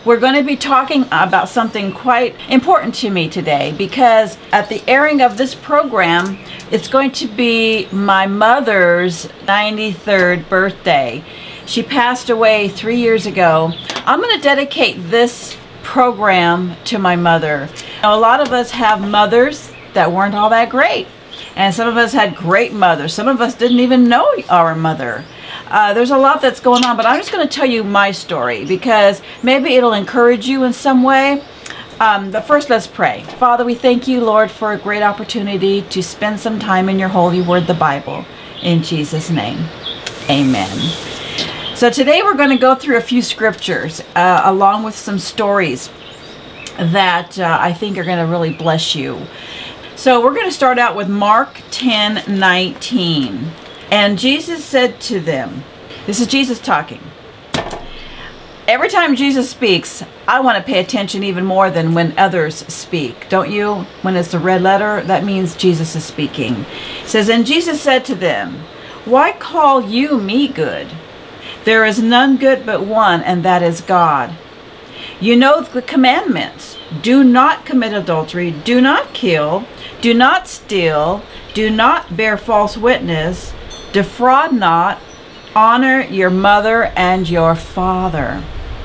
We're going to be talking about something quite important to me today, because at the airing of this program, it's going to be my mother's 93rd birthday. She passed away 3 years ago. I'm going to dedicate this program to my mother. Now, a lot of us have mothers that weren't all that great, and some of us had great mothers. Some of us didn't even know our mother. There's a lot that's going on, but I'm just going to tell you my story because maybe it'll encourage you in some way. But first, let's pray. Father, we thank you, Lord, for a great opportunity to spend some time in your holy word, the Bible. In Jesus' name, amen. So today we're going to go through a few scriptures along with some stories that I think are going to really bless you. So we're going to start out with Mark 10:19. And Jesus said to them, this is Jesus talking. Every time Jesus speaks, I want to pay attention even more than when others speak. Don't you? When it's the red letter, that means Jesus is speaking. It says, and Jesus said to them, why call you me good? There is none good but one, and that is God. You know the commandments. Do not commit adultery. Do not kill. Do not steal. Do not bear false witness. Defraud not. Honor your mother and your father.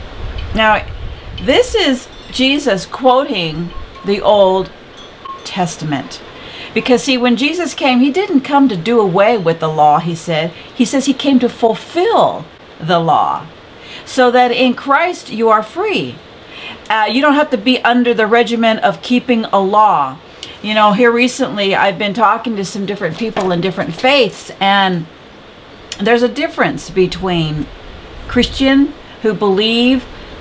Now, this is Jesus quoting the Old Testament. Because see, when Jesus came, he didn't come to do away with the law, he said. He says he came to fulfill the law. So that in Christ you are free. You don't have to be under the regimen of keeping a law. You know, here recently I've been talking to some different people in different faiths, and there's a difference between Christian who believe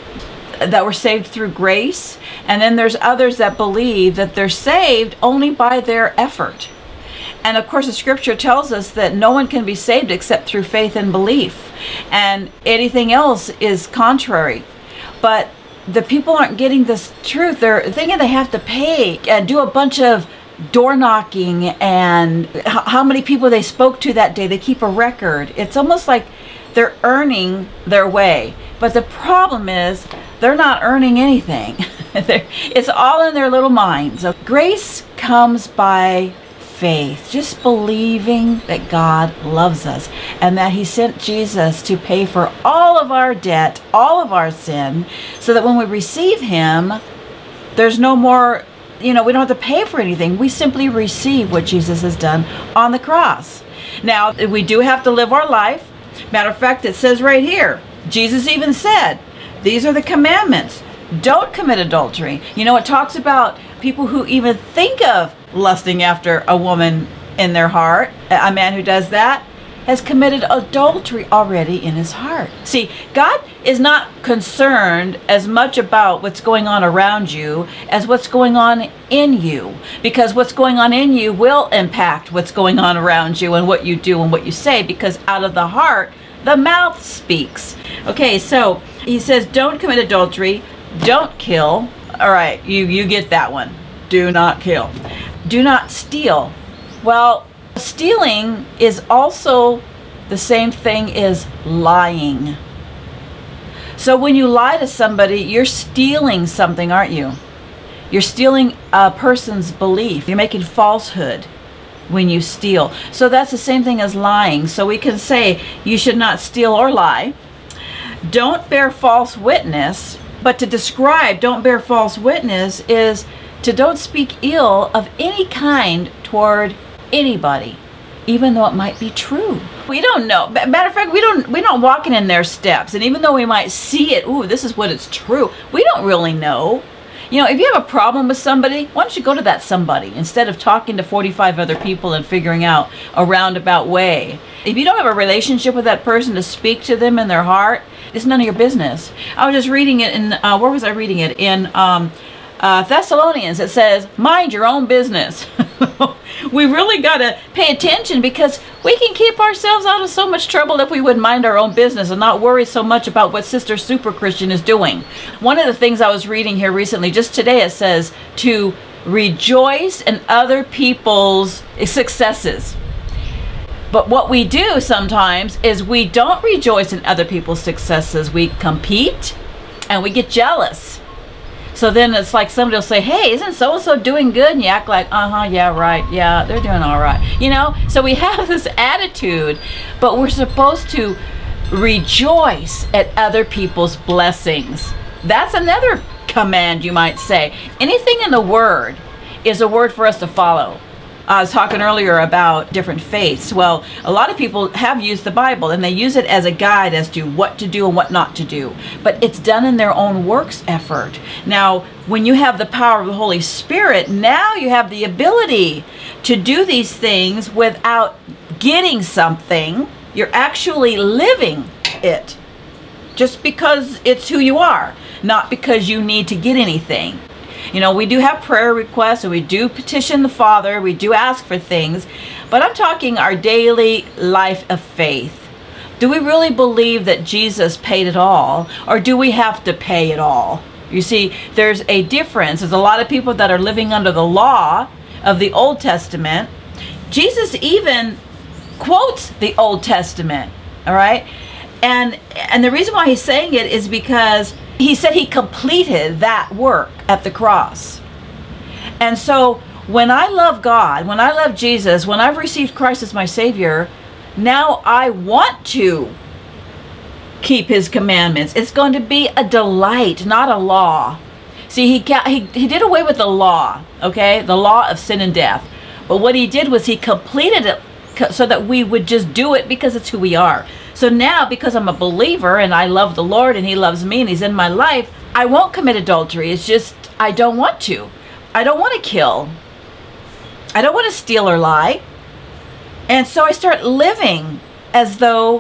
that we're saved through grace, and then there's others that believe that they're saved only by their effort. And of course the scripture tells us that no one can be saved except through faith and belief, and anything else is contrary. But the people aren't getting this truth. They're thinking they have to pay and do a bunch of door knocking and how many people they spoke to that day. They keep a record. It's almost like they're earning their way. But the problem is they're not earning anything. It's all in their little minds. So grace comes by faith, just believing that God loves us and that he sent Jesus to pay for all of our debt, all of our sin, so that when we receive him, there's no more, we don't have to pay for anything. We simply receive what Jesus has done on the cross. Now, we do have to live our life. Matter of fact, it says right here, Jesus even said, these are the commandments. Don't commit adultery. It talks about people who even think of lusting after a woman in their heart. A man who does that has committed adultery already in his heart. See, God is not concerned as much about what's going on around you as what's going on in you, because what's going on in you will impact what's going on around you and what you do and what you say, because out of the heart, the mouth speaks. Okay, so he says, don't commit adultery, don't kill. All right, you get that one. Do not kill. Do not steal. Well, stealing is also the same thing as lying. So when you lie to somebody, you're stealing something, aren't you? You're stealing a person's belief. You're making falsehood when you steal. So that's the same thing as lying. So we can say you should not steal or lie. Don't bear false witness. But to describe don't bear false witness is to don't speak ill of any kind toward anybody, even though it might be true. We don't know. Matter of fact, we're not walking in their steps. And even though we might see it, ooh, this is what it's true, we don't really know. If you have a problem with somebody, why don't you go to that somebody instead of talking to 45 other people and figuring out a roundabout way. If you don't have a relationship with that person to speak to them in their heart, it's none of your business. I was just reading it in, where was I reading it? In Thessalonians. It says, mind your own business. We really got to pay attention, because we can keep ourselves out of so much trouble if we would mind our own business and not worry so much about what Sister Super Christian is doing. One of the things I was reading here recently, just today, it says to rejoice in other people's successes. But what we do sometimes is we don't rejoice in other people's successes. We compete, and we get jealous. So then it's like somebody will say, hey, isn't so-and-so doing good? And you act like, yeah, right. Yeah, they're doing all right. You know, so we have this attitude, but we're supposed to rejoice at other people's blessings. That's another command, you might say. Anything in the Word is a word for us to follow. I was talking earlier about different faiths. Well, a lot of people have used the Bible and they use it as a guide as to what to do and what not to do. But it's done in their own works effort. Now, when you have the power of the Holy Spirit, now you have the ability to do these things without getting something. You're actually living it just because it's who you are, not because you need to get anything. You know, we do have prayer requests and we do petition the Father, we do ask for things, but I'm talking our daily life of faith. Do we really believe that Jesus paid it all, or do we have to pay it all? You see, there's a difference. There's a lot of people that are living under the law of the Old Testament. Jesus even quotes the Old Testament, all right? And the reason why he's saying it is because he said he completed that work at the cross. And so when I love God, when I love Jesus, when I've received Christ as my Savior, now I want to keep his commandments. It's going to be a delight, not a law. See, he did away with the law, okay? The law of sin and death. But what he did was he completed it so that we would just do it because it's who we are. So now, because I'm a believer and I love the Lord and he loves me and he's in my life, I won't commit adultery. It's just, I don't want to. I don't want to kill. I don't want to steal or lie. And so I start living as though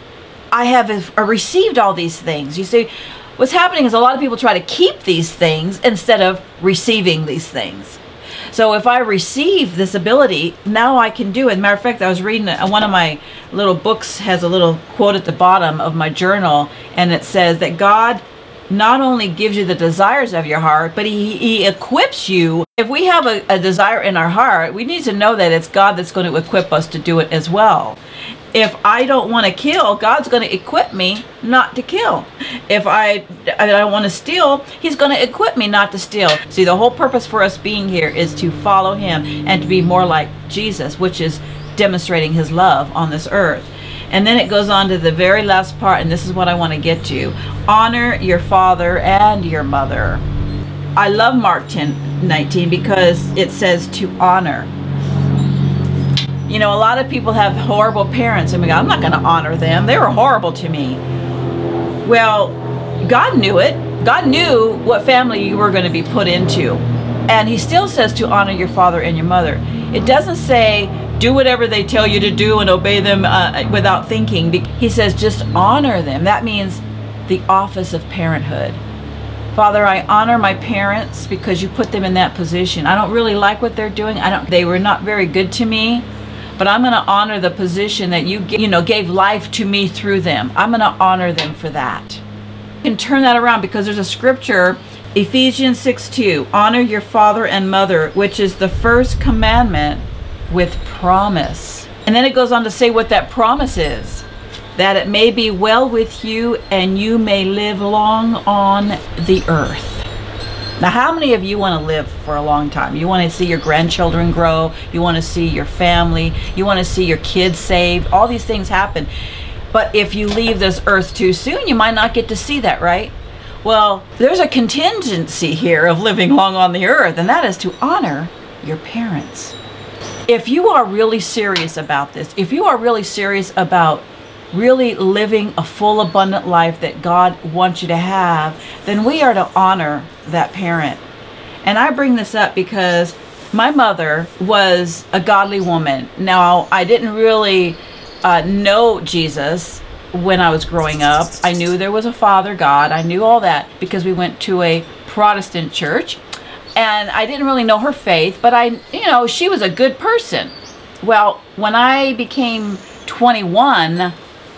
I have received all these things. You see, what's happening is a lot of people try to keep these things instead of receiving these things. So if I receive this ability, now I can do it. As a matter of fact, I was reading one of my little books, has a little quote at the bottom of my journal, and it says that God not only gives you the desires of your heart, but he equips you. If we have a desire in our heart, we need to know that it's God that's going to equip us to do it as well. If I don't want to kill, God's going to equip me not to kill. If I don't want to steal, he's going to equip me not to steal. See, the whole purpose for us being here is to follow him and to be more like Jesus, which is demonstrating his love on this earth. And then it goes on to the very last part, and this is what I want to get to. Honor your father and your mother. I love Mark 10:19 because it says to honor. You know, a lot of people have horrible parents and we go, I'm not going to honor them. They were horrible to me. Well, God knew it. God knew what family you were going to be put into. And he still says to honor your father and your mother. It doesn't say do whatever they tell you to do and obey them without thinking. He says just honor them. That means the office of parenthood. Father, I honor my parents because you put them in that position. I don't really like what they're doing. They were not very good to me. But I'm going to honor the position that you gave life to me through them. I'm going to honor them for that. You can turn that around because there's a scripture, Ephesians 6:2, honor your father and mother, which is the first commandment with promise. And then it goes on to say what that promise is, that it may be well with you and you may live long on the earth. Now, how many of you want to live for a long time? You want to see your grandchildren grow. You want to see your family. You want to see your kids saved. All these things happen. But if you leave this earth too soon, you might not get to see that, right? Well, there's a contingency here of living long on the earth, and that is to honor your parents. If you are really serious about this, if you are really serious about really living a full, abundant life that God wants you to have, then we are to honor that parent. And I bring this up because my mother was a godly woman. Now, I didn't really know Jesus when I was growing up. I knew there was a Father God. I knew all that because we went to a Protestant church. And I didn't really know her faith, but she was a good person. Well, when I became 21,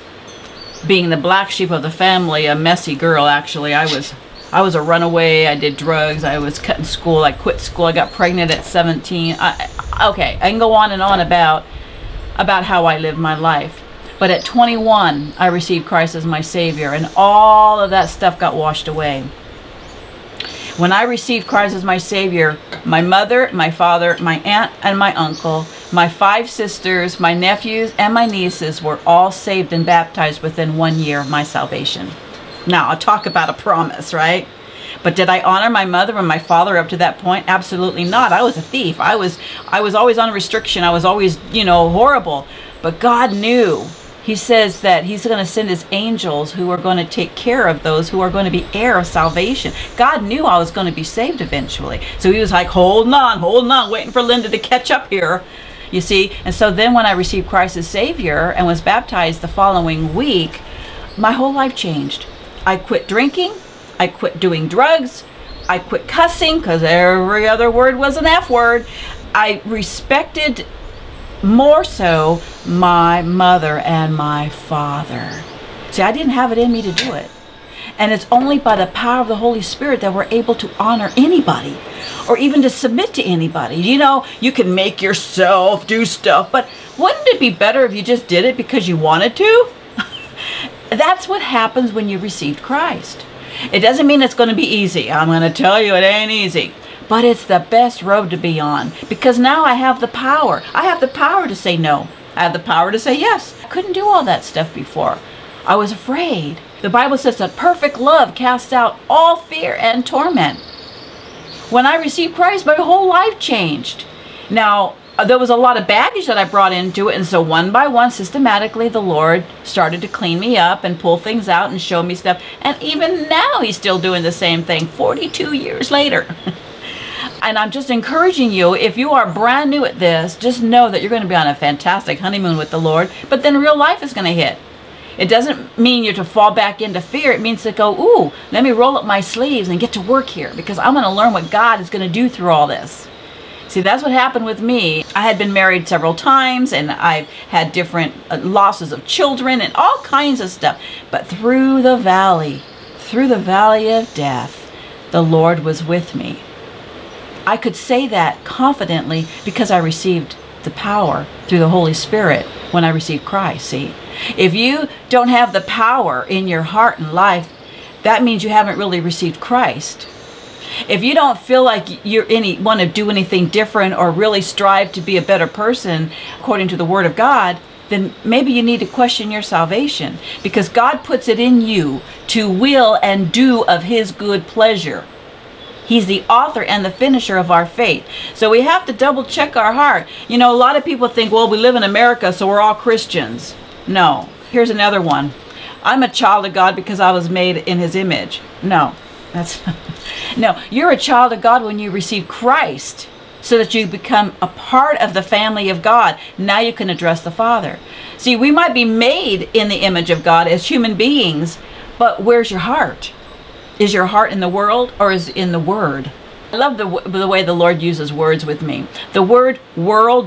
being the black sheep of the family, a messy girl actually, I was a runaway. I did drugs. I was cutting school. I quit school. I got pregnant at 17. I can go on and on about how I lived my life. But at 21, I received Christ as my Savior, and all of that stuff got washed away. When I received Christ as my Savior, my mother, my father, my aunt, and my uncle, my 5 sisters, my nephews, and my nieces were all saved and baptized within 1 year of my salvation. Now, I'll talk about a promise, right? But did I honor my mother and my father up to that point? Absolutely not. I was a thief. I was always on restriction. I was always, horrible. But God knew. He says that he's going to send his angels who are going to take care of those who are going to be heir of salvation. God knew I was going to be saved eventually. So he was like, holding on, waiting for Linda to catch up here. You see? And so then when I received Christ as Savior and was baptized the following week, my whole life changed. I quit drinking. I quit doing drugs. I quit cussing because every other word was an F word. I respected more so my mother and my father. See, I didn't have it in me to do it. And it's only by the power of the Holy Spirit that we're able to honor anybody or even to submit to anybody. You can make yourself do stuff, but wouldn't it be better if you just did it because you wanted to? That's what happens when you received Christ. It doesn't mean it's going to be easy. I'm going to tell you it ain't easy. But it's the best road to be on because now I have the power. I have the power to say no. I have the power to say yes. I couldn't do all that stuff before. I was afraid. The Bible says that perfect love casts out all fear and torment. When I received Christ, my whole life changed. Now, there was a lot of baggage that I brought into it, and so one by one, systematically, the Lord started to clean me up and pull things out and show me stuff. And even now, he's still doing the same thing 42 years later. And I'm just encouraging you, if you are brand new at this, just know that you're going to be on a fantastic honeymoon with the Lord, but then real life is going to hit. It doesn't mean you're to fall back into fear. It means to go, ooh, let me roll up my sleeves and get to work here because I'm going to learn what God is going to do through all this. See, that's what happened with me. I had been married several times and I've had different losses of children and all kinds of stuff. But through the valley of death, the Lord was with me. I could say that confidently because I received the power through the Holy Spirit when I received Christ, see? If you don't have the power in your heart and life, that means you haven't really received Christ. If you don't feel like you want to do anything different or really strive to be a better person according to the Word of God, then maybe you need to question your salvation because God puts it in you to will and do of His good pleasure. He's the author and the finisher of our faith. So we have to double check our heart. A lot of people think, well, we live in America, so we're all Christians. No. Here's another one. I'm a child of God because I was made in His image. No. No. You're a child of God when you receive Christ so that you become a part of the family of God. Now you can address the Father. See, we might be made in the image of God as human beings, but where's your heart? Is your heart in the world or is it in the Word? I love the way the Lord uses words with me. The word world,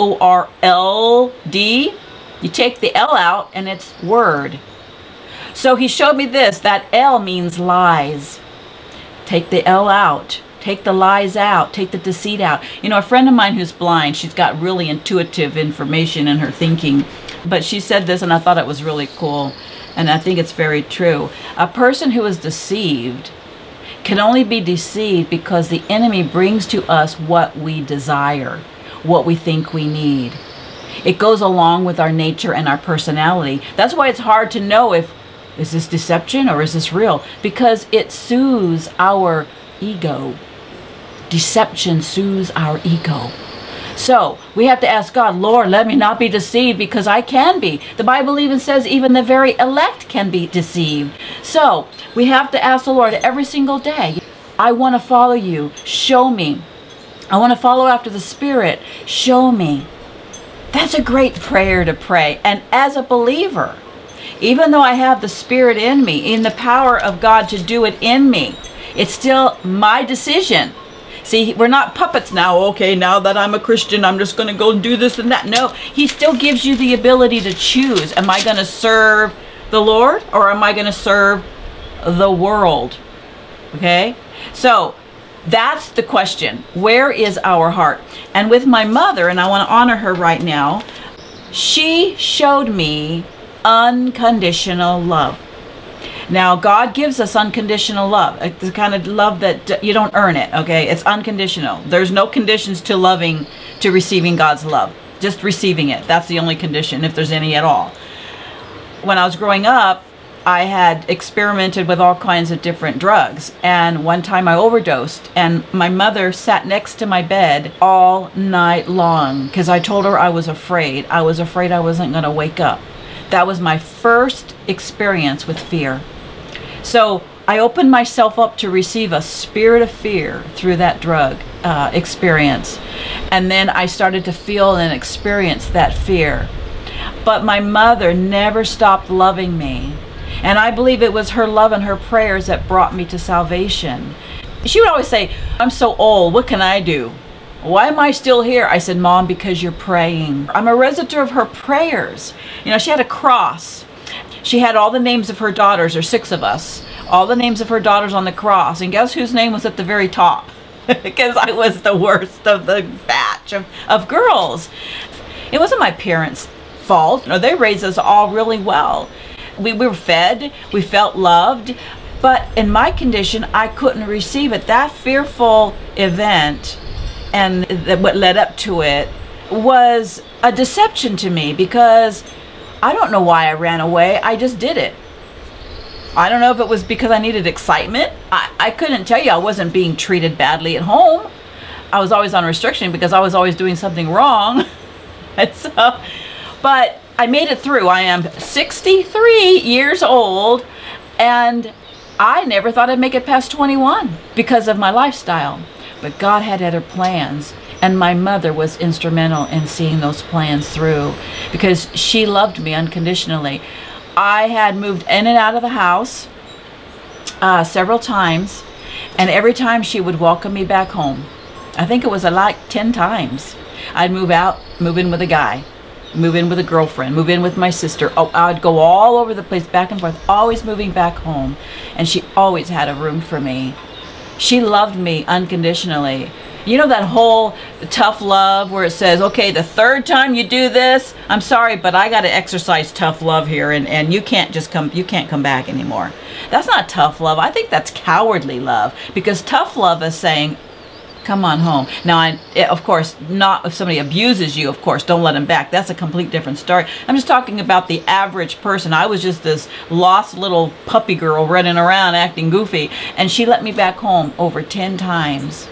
W-O-R-L-D, you take the L out and it's word. So He showed me this, that L means lies. Take the L out. Take the lies out. Take the deceit out. A friend of mine who's blind, she's got really intuitive information in her thinking. But she said this and I thought it was really cool. And I think it's very true. A person who is deceived can only be deceived because the enemy brings to us what we desire, what we think we need. It goes along with our nature and our personality. That's why it's hard to know is this deception or is this real? Because it soothes our ego. Deception soothes our ego. So we have to ask God, Lord, let me not be deceived because I can be. The Bible even says even the very elect can be deceived. So we have to ask the Lord every single day, I want to follow you. Show me. I want to follow after the Spirit. Show me. That's a great prayer to pray. And as a believer, even though I have the Spirit in me, in the power of God to do it in me, it's still my decision. See, we're not puppets now. Okay, now that I'm a Christian, I'm just going to go do this and that. No, He still gives you the ability to choose. Am I going to serve the Lord or am I going to serve the world? Okay, so that's the question. Where is our heart? And with my mother, and I want to honor her right now, She showed me unconditional love. Now, God gives us unconditional love, the kind of love that you don't earn it, okay? It's unconditional. There's no conditions to receiving God's love. Just receiving it. That's the only condition, if there's any at all. When I was growing up, I had experimented with all kinds of different drugs. And one time I overdosed, and my mother sat next to my bed all night long because I told her I was afraid. I was afraid I wasn't going to wake up. That was my first experience with fear. So I opened myself up to receive a spirit of fear through that drug experience. And then I started to feel and experience that fear. But my mother never stopped loving me. And I believe it was her love and her prayers that brought me to salvation. She would always say, I'm so old, what can I do? Why am I still here? I said, Mom, because you're praying. I'm a resident of her prayers. You know, she had a cross. She had all the names of her daughters, or 6 of us, all the names of her daughters on the cross. And guess whose name was at the very top? Because I was the worst of the batch of girls. It wasn't my parents' fault. No, they raised us all really well. We were fed, we felt loved, but in my condition, I couldn't receive it. That fearful event and what led up to it was a deception to me, because I don't know why I ran away. I just did it. I don't know if it was because I needed excitement. I couldn't tell you I wasn't being treated badly at home. I was always on restriction because I was always doing something wrong. And so, but I made it through. I am 63 years old, and I never thought I'd make it past 21 because of my lifestyle. But God had other plans, and my mother was instrumental in seeing those plans through because she loved me unconditionally. I had moved in and out of the house several times, and every time she would welcome me back home. I think it was like 10 times. I'd move out, move in with a guy, move in with a girlfriend, move in with my sister. Oh, I'd go all over the place, back and forth, always moving back home. And she always had a room for me. She loved me unconditionally. You know that whole tough love where it says, okay, the 3rd time you do this, I'm sorry, but I got to exercise tough love here, and you can't come back anymore. That's not tough love. I think that's cowardly love, because tough love is saying, come on home. Now, of course, not if somebody abuses you, of course, don't let them back. That's a complete different story. I'm just talking about the average person. I was just this lost little puppy girl running around acting goofy, and she let me back home over 10 times.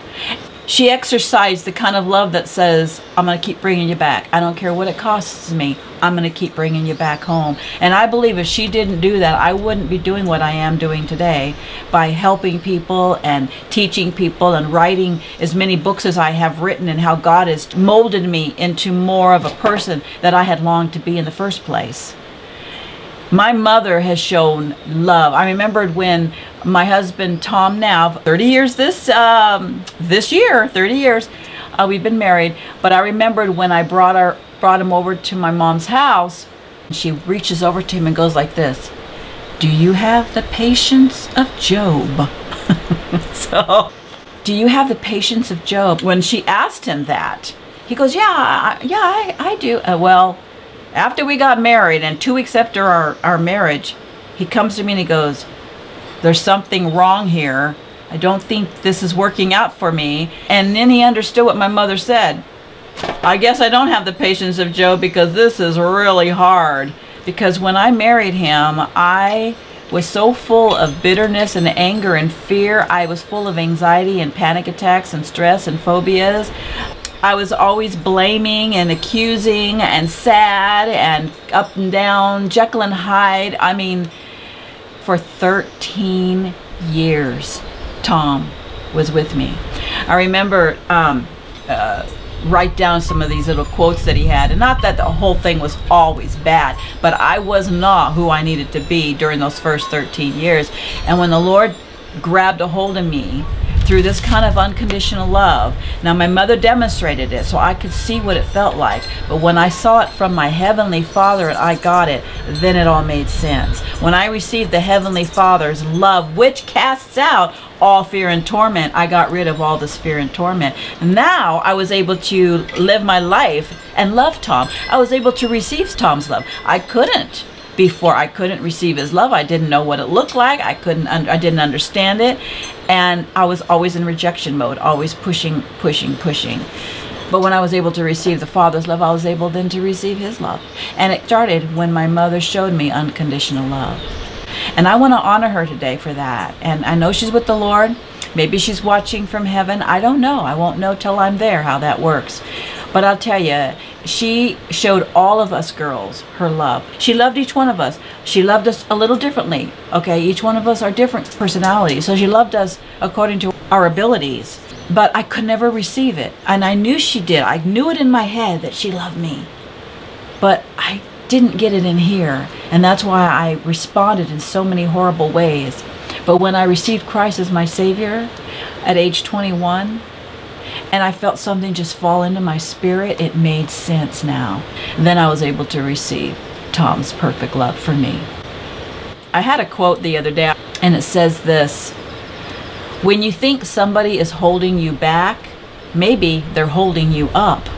She exercised the kind of love that says, I'm going to keep bringing you back. I don't care what it costs me. I'm going to keep bringing you back home. And I believe if she didn't do that, I wouldn't be doing what I am doing today by helping people and teaching people and writing as many books as I have written, and how God has molded me into more of a person that I had longed to be in the first place. My mother has shown love. I remembered when my husband, Tom, now 30 years this year, 30 years, we've been married. But I remembered when I brought him over to my mom's house, she reaches over to him and goes like this, do you have the patience of Job? So, do you have the patience of Job? When she asked him that, he goes, I do. Well, after we got married, and 2 weeks after our marriage, he comes to me and he goes, there's something wrong here. I don't think this is working out for me. And then he understood what my mother said. I guess I don't have the patience of Job, because this is really hard. Because when I married him, I was so full of bitterness and anger and fear. I was full of anxiety and panic attacks and stress and phobias. I was always blaming and accusing and sad and up and down, Jekyll and Hyde. I mean, for 13 years, Tom was with me. I remember write down some of these little quotes that he had. And not that the whole thing was always bad, but I was not who I needed to be during those first 13 years. And when the Lord grabbed a hold of me through this kind of unconditional love. Now, my mother demonstrated it, so I could see what it felt like. But when I saw it from my Heavenly Father and I got it, then it all made sense. When I received the Heavenly Father's love, which casts out all fear and torment, I got rid of all this fear and torment. Now I was able to live my life and love Tom. I was able to receive Tom's love. I couldn't before. I couldn't receive his love. I didn't know what it looked like. I didn't understand it. And I was always in rejection mode, always pushing. But when I was able to receive the Father's love, I was able then to receive his love. And it started when my mother showed me unconditional love. And I want to honor her today for that. And I know she's with the Lord. Maybe she's watching from heaven. I don't know. I won't know till I'm there how that works. But I'll tell you, she showed all of us girls her love. She loved each one of us. She loved us a little differently. Okay, each one of us are different personalities. So she loved us according to our abilities. But I could never receive it. And I knew she did. I knew it in my head that she loved me. But I didn't get it in here. And that's why I responded in so many horrible ways. But when I received Christ as my Savior at age 21, and I felt something just fall into my spirit, it made sense now. Then I was able to receive Tom's perfect love for me. I had a quote the other day, and it says this: when you think somebody is holding you back, maybe they're holding you up.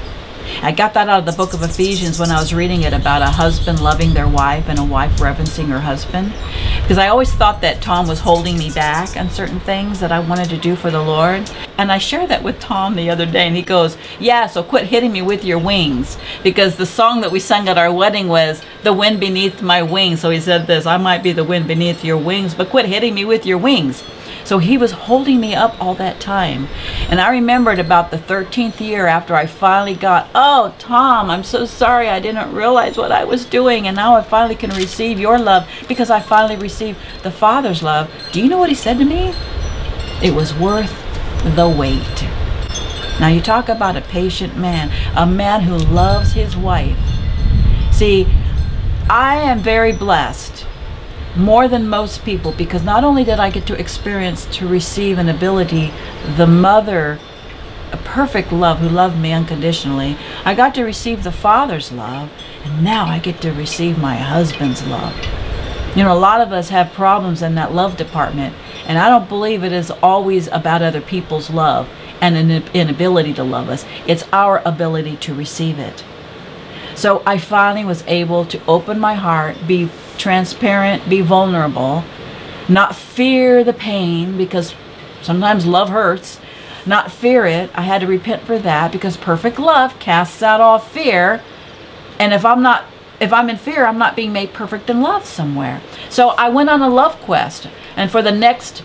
I got that out of the book of Ephesians when I was reading it about a husband loving their wife and a wife reverencing her husband. Because I always thought that Tom was holding me back on certain things that I wanted to do for the Lord. And I shared that with Tom the other day, and he goes, yeah, so quit hitting me with your wings. Because the song that we sang at our wedding was, the wind beneath my wings. So he said this, I might be the wind beneath your wings, but quit hitting me with your wings. So he was holding me up all that time. And I remembered about the 13th year after I finally got, oh, Tom, I'm so sorry. I didn't realize what I was doing. And now I finally can receive your love because I finally received the Father's love. Do you know what he said to me? It was worth the wait. Now you talk about a patient man, a man who loves his wife. See, I am very blessed, more than most people, because not only did I get to experience to receive an ability, the mother, a perfect love who loved me unconditionally, I got to receive the Father's love, and now I get to receive my husband's love. You know, a lot of us have problems in that love department, and I don't believe it is always about other people's love and an inability to love us. It's our ability to receive it. So I finally was able to open my heart, be transparent, be vulnerable, not fear the pain, because sometimes love hurts, not fear it. I had to repent for that, because perfect love casts out all fear. And if I'm in fear, I'm not being made perfect in love somewhere. So I went on a love quest, and for the next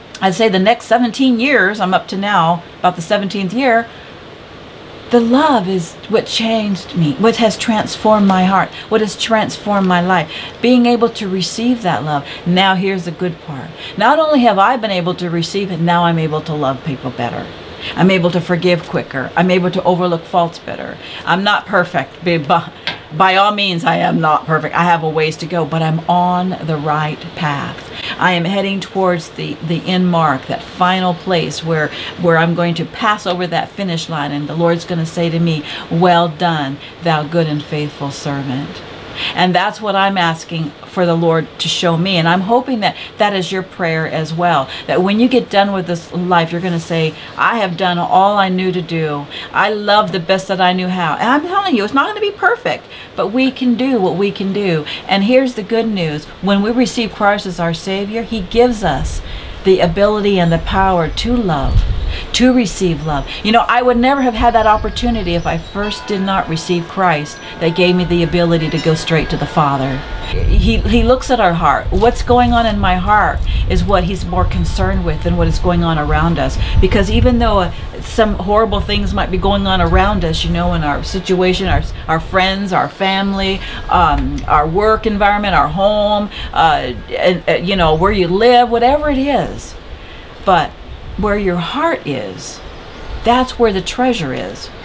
17 years, I'm up to now, about the 17th year, the love is what changed me, what has transformed my heart, what has transformed my life. Being able to receive that love. Now here's the good part. Not only have I been able to receive it, now I'm able to love people better. I'm able to forgive quicker. I'm able to overlook faults better. I'm not perfect. By all means, I am not perfect. I have a ways to go, but I'm on the right path. I am heading towards the end mark, that final place where I'm going to pass over that finish line, and the Lord's going to say to me, well done, thou good and faithful servant. And that's what I'm asking for the Lord to show me. And I'm hoping that that is your prayer as well. That when you get done with this life, you're going to say, I have done all I knew to do. I love the best that I knew how. And I'm telling you, it's not going to be perfect, but we can do what we can do. And here's the good news. When we receive Christ as our Savior, He gives us the ability and the power to love, to receive love. You know, I would never have had that opportunity if I first did not receive Christ that gave me the ability to go straight to the Father. He looks at our heart. What's going on in my heart is what He's more concerned with than what is going on around us. Because even though some horrible things might be going on around us, you know, in our situation, our friends, our family, our work environment, our home, you know, where you live, whatever it is. But where your heart is, that's where the treasure is.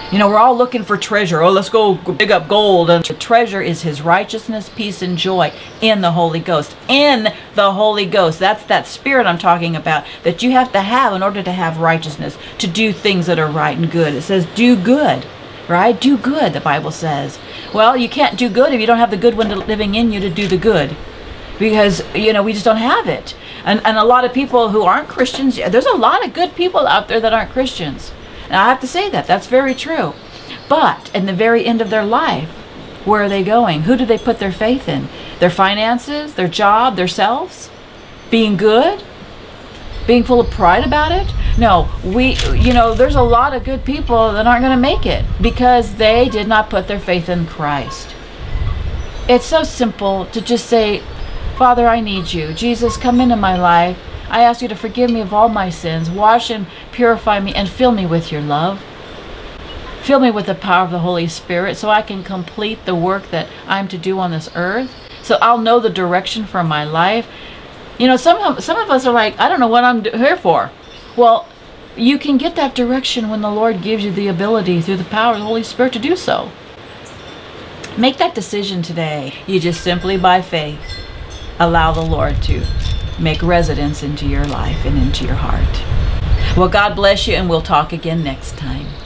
You know, we're all looking for treasure. Oh, let's go dig up gold. And the treasure is his righteousness, peace, and joy in the Holy Ghost. In the Holy Ghost. That's that spirit I'm talking about that you have to have in order to have righteousness, to do things that are right and good. It says do good, right? Do good, the Bible says. Well, you can't do good if you don't have the good one living in you to do the good. Because, you know, we just don't have it. And a lot of people who aren't Christians, there's a lot of good people out there that aren't Christians. And I have to say that. That's very true. But in the very end of their life, where are they going? Who do they put their faith in? Their finances, their job, themselves? Being good? Being full of pride about it? No, there's a lot of good people that aren't going to make it because they did not put their faith in Christ. It's so simple to just say, Father, I need you. Jesus, come into my life. I ask you to forgive me of all my sins. Wash and purify me and fill me with your love. Fill me with the power of the Holy Spirit so I can complete the work that I'm to do on this earth. So I'll know the direction for my life. You know, some of us are like, I don't know what I'm here for. Well, you can get that direction when the Lord gives you the ability through the power of the Holy Spirit to do so. Make that decision today. You just simply by faith allow the Lord to make residence into your life and into your heart. Well, God bless you, and we'll talk again next time.